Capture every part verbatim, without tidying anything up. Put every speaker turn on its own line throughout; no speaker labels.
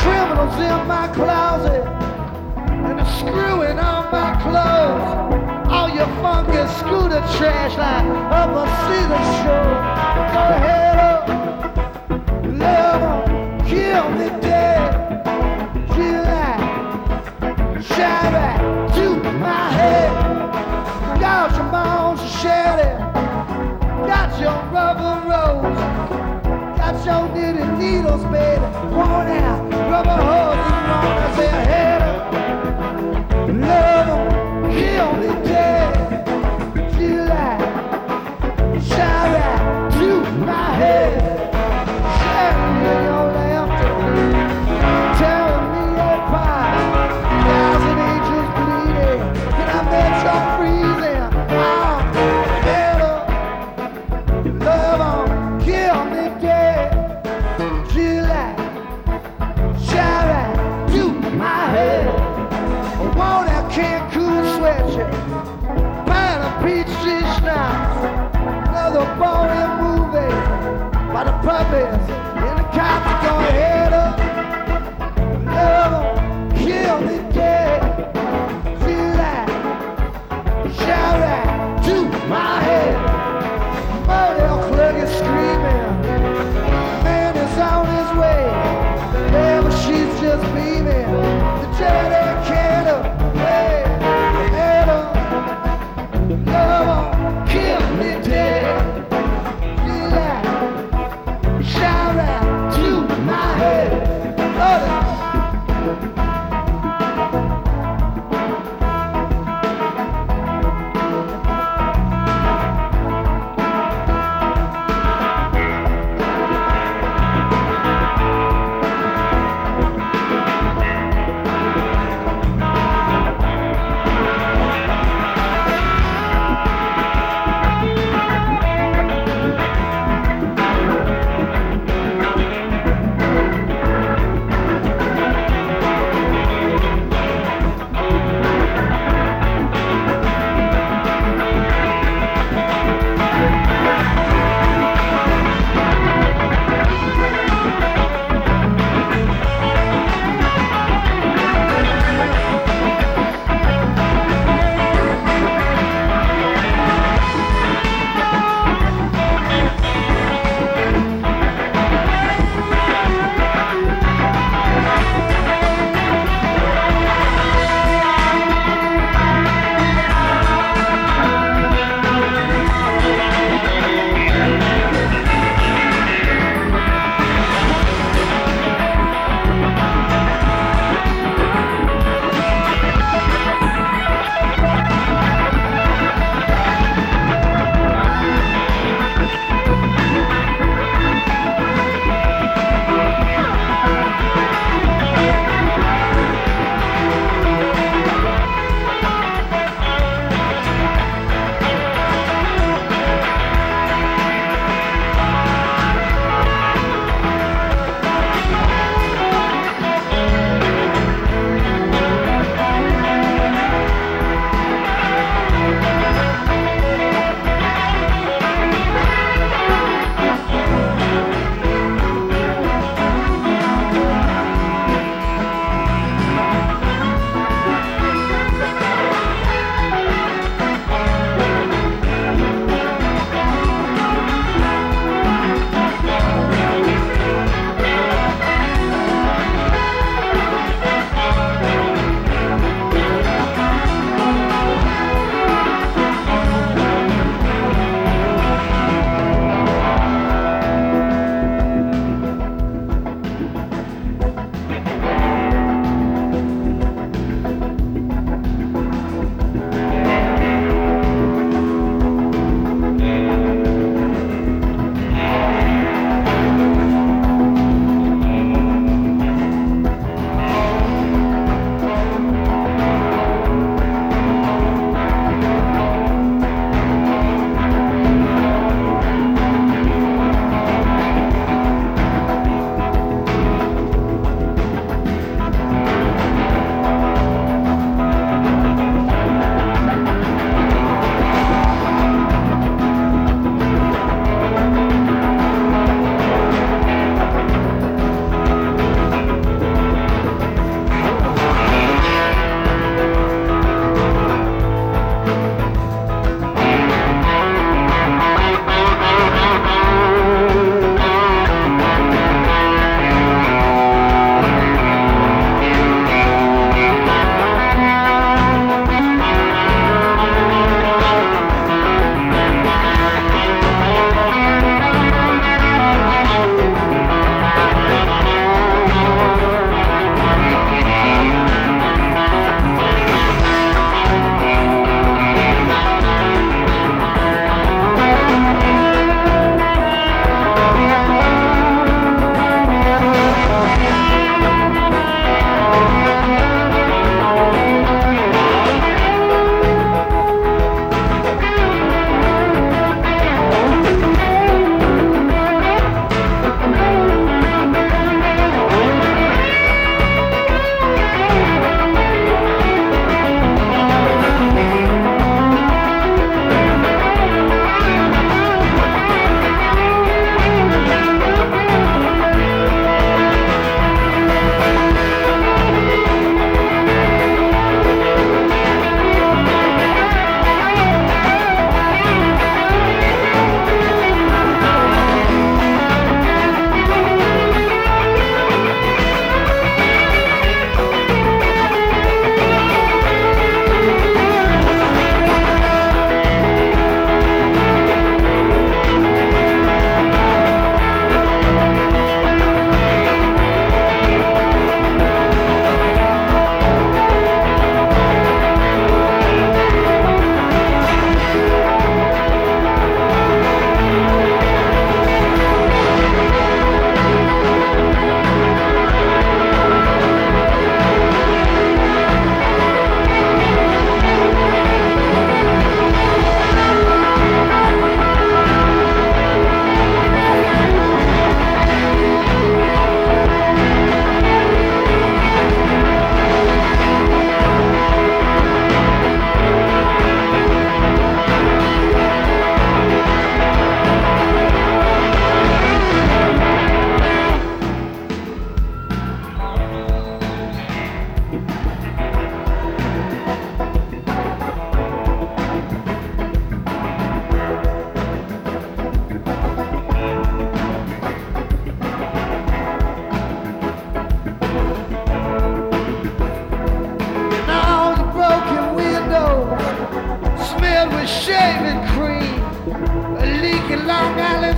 criminals in my closet, and they're screwing on my clothes. All your funky scooter trash like up a see the show. Go ahead up, love 'em, kill me dead. July, shine back to my head. Got your bones shattered, got your rubber rose, got your knitted needles, baby, worn out rubber hose. You wanna say head up, love 'em, kill me dead. July, shine back to my head. Sharing in your laughter, telling me your pride. Thousand angels bleeding, can I bet you're freezing? Oh, head up, love 'em, kill me dead. July, shine back to my head. I want that Cancun sweatshirt, pint of peach schnapps, another boring movie by the puppets and the cops. Go head up, love 'em, kill me dead. July, shout right to my head. Motel clerk is screaming, man is on his way. Yeah, but she's just beaming. The jelly can up, hey, head up, love 'em, kill me dead. July, shout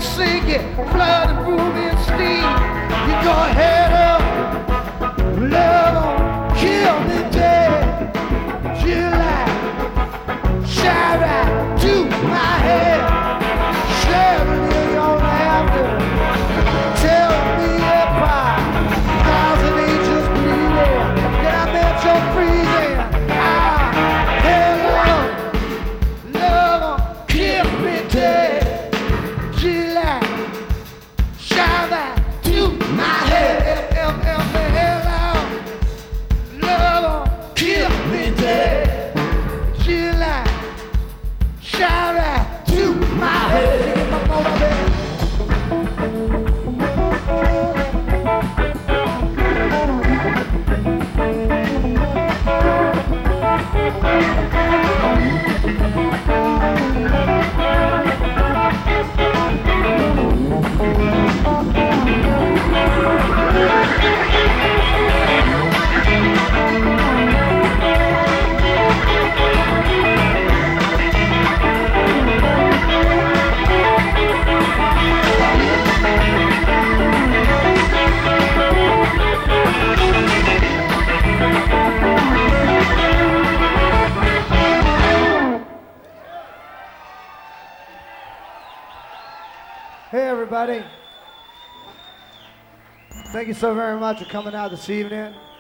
sink it, flood and room and steam. You go head up, love on, kill me dead. July, shout out to my head. Chevrolet on after, tell me if I thousand angels bleeding. Then I met your freezing. Ah, hello, love, kill me dead. July, shout out to my head. F F F hello, love, kill me dead. July, shout out to my head. Hey everybody, thank you so very much for coming out this evening.